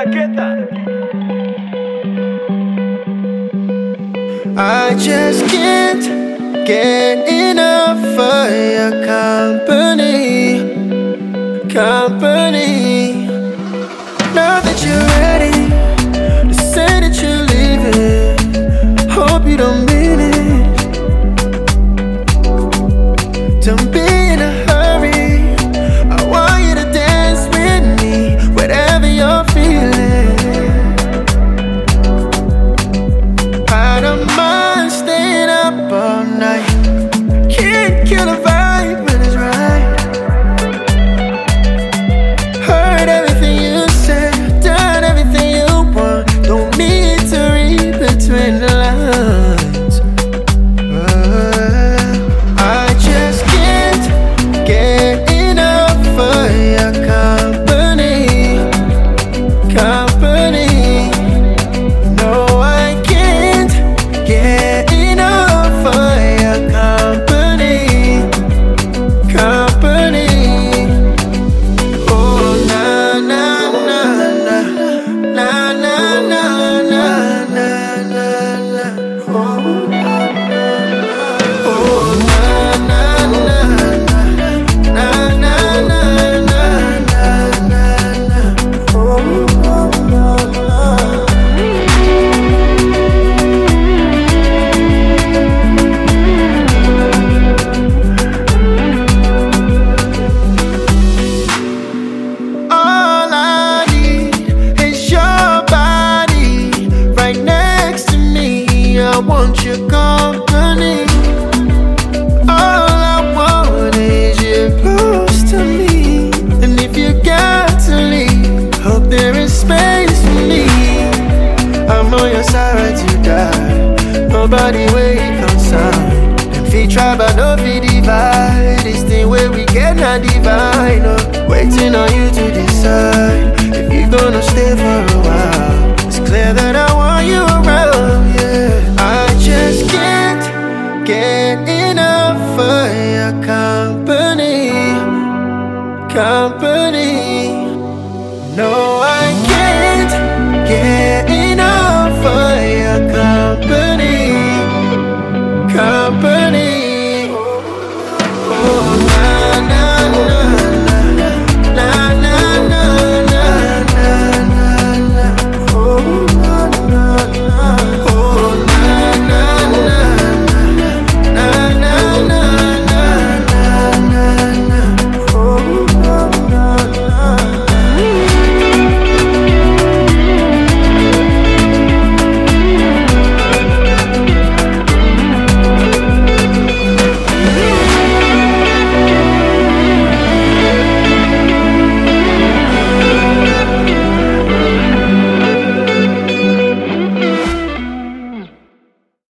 I just can't get enough of your company. Now that you're ready to say that you're leaving, hope you don't mean it. Don't be in a hurry. I want you to dance with me, whatever you're feeling. I don't mind staying up all night. Can't kill a vibe when it's right. Heard everything you said, done everything you want. Don't need to read between the lines. I just can't get enough of your company. No, I can't get enough of your company. Oh, na na na na na na na na na na. Oh, na na na na na na na na. All I need is your body right next to me. I want your company. All I want is you close to me. And if you got to leave, hope there is space for me. I'm on your side right to die. Nobody wait concern. Them feet try but no feet divide. This thing where we cannot divide. No. Waiting on you to decide if you're gonna stay for a while. It's clear that I want you around, yeah. I just can't get enough of your company. No.